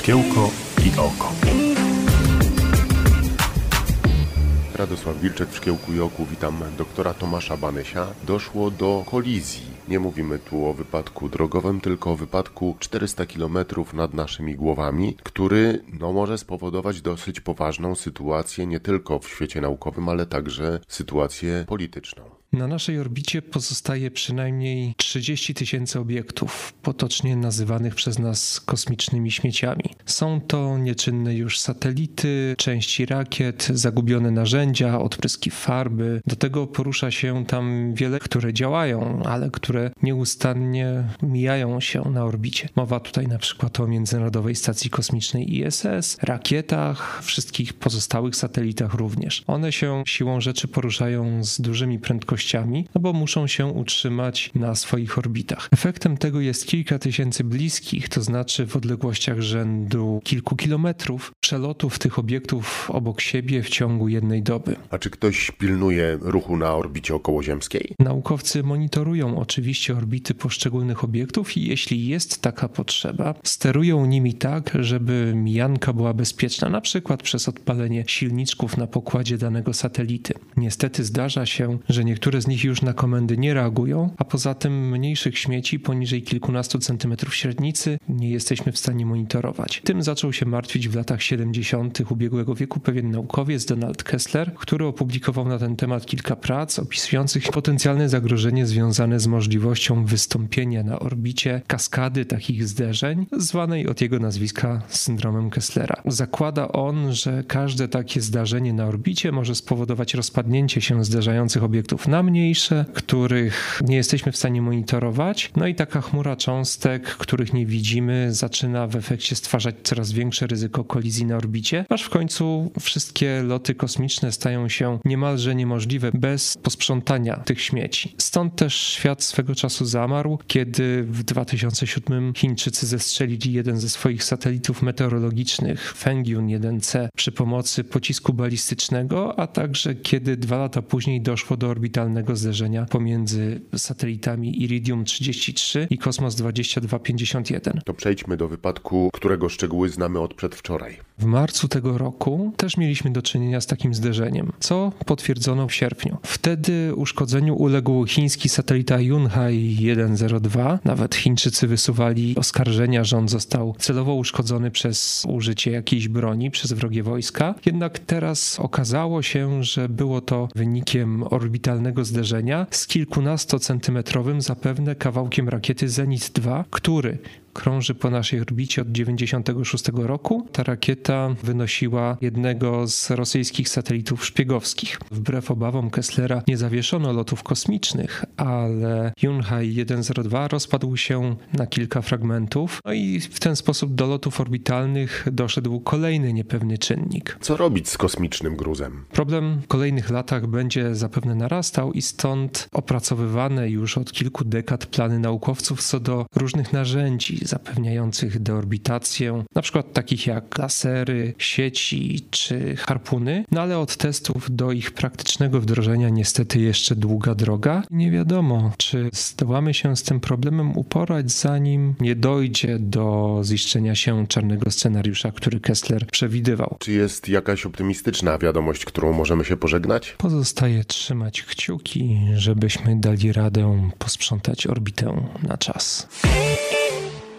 Szkiełko i oko. Radosław Wilczek w Szkiełku i Oku. Witam doktora Tomasza Banysia. Doszło do kolizji. Nie mówimy tu o wypadku drogowym, tylko o wypadku 400 km nad naszymi głowami, który może spowodować dosyć poważną sytuację nie tylko w świecie naukowym, ale także sytuację polityczną. Na naszej orbicie pozostaje przynajmniej 30 000 obiektów, potocznie nazywanych przez nas kosmicznymi śmieciami. Są to nieczynne już satelity, części rakiet, zagubione narzędzia, odpryski farby. Do tego porusza się tam wiele, które działają, ale które nieustannie mijają się na orbicie. Mowa tutaj na przykład o Międzynarodowej Stacji Kosmicznej ISS, rakietach, wszystkich pozostałych satelitach również. One się siłą rzeczy poruszają z dużymi prędkościami, bo muszą się utrzymać na swoich orbitach. Efektem tego jest kilka tysięcy bliskich, to znaczy w odległościach rzędu kilku kilometrów, przelotów tych obiektów obok siebie w ciągu jednej doby. A czy ktoś pilnuje ruchu na orbicie okołoziemskiej? Naukowcy monitorują oczywiście orbity poszczególnych obiektów i jeśli jest taka potrzeba, sterują nimi tak, żeby mijanka była bezpieczna, na przykład przez odpalenie silniczków na pokładzie danego satelity. Niestety zdarza się, że niektóre z nich już na komendy nie reagują, a poza tym mniejszych śmieci poniżej kilkunastu centymetrów średnicy nie jesteśmy w stanie monitorować. Tym zaczął się martwić w latach 70. ubiegłego wieku pewien naukowiec Donald Kessler, który opublikował na ten temat kilka prac opisujących potencjalne zagrożenie związane z możliwością wystąpienia na orbicie kaskady takich zderzeń, zwanej od jego nazwiska syndromem Kesslera. Zakłada on, że każde takie zdarzenie na orbicie może spowodować rozpadnięcie się zderzających obiektów na mniejsze, których nie jesteśmy w stanie monitorować. No i taka chmura cząstek, których nie widzimy, zaczyna w efekcie stwarzać coraz większe ryzyko kolizji na orbicie, aż w końcu wszystkie loty kosmiczne stają się niemalże niemożliwe bez posprzątania tych śmieci. Stąd też świat swego czasu zamarł, kiedy w 2007 Chińczycy zestrzelili jeden ze swoich satelitów meteorologicznych, Fengyun 1C, przy pomocy pocisku balistycznego, a także kiedy 2 lata później doszło do orbitalnego zderzenia pomiędzy satelitami Iridium 33 i Kosmos 2251. To przejdźmy do wypadku, którego szczegóły znamy od przedwczoraj. W marcu tego roku też mieliśmy do czynienia z takim zderzeniem, co potwierdzono w sierpniu. Wtedy uszkodzeniu uległ chiński satelita Yunhai 102. Nawet Chińczycy wysuwali oskarżenia, że on został celowo uszkodzony przez użycie jakiejś broni przez wrogie wojska. Jednak teraz okazało się, że było to wynikiem orbitalnego zderzenia z kilkunastocentymetrowym zapewne kawałkiem rakiety Zenit-2, który krąży po naszej orbicie od 1996 roku. Ta rakieta wynosiła jednego z rosyjskich satelitów szpiegowskich. Wbrew obawom Kesslera nie zawieszono lotów kosmicznych, ale Yunhai 102 rozpadł się na kilka fragmentów. No i w ten sposób do lotów orbitalnych doszedł kolejny niepewny czynnik. Co robić z kosmicznym gruzem? Problem w kolejnych latach będzie zapewne narastał i stąd opracowywane już od kilku dekad plany naukowców co do różnych narzędzi zapewniających deorbitację, na przykład takich jak lasery, sieci czy harpuny, no ale od testów do ich praktycznego wdrożenia niestety jeszcze długa droga. Nie wiadomo, czy zdołamy się z tym problemem uporać, zanim nie dojdzie do ziszczenia się czarnego scenariusza, który Kessler przewidywał. Czy jest jakaś optymistyczna wiadomość, którą możemy się pożegnać? Pozostaje trzymać kciuki, żebyśmy dali radę posprzątać orbitę na czas.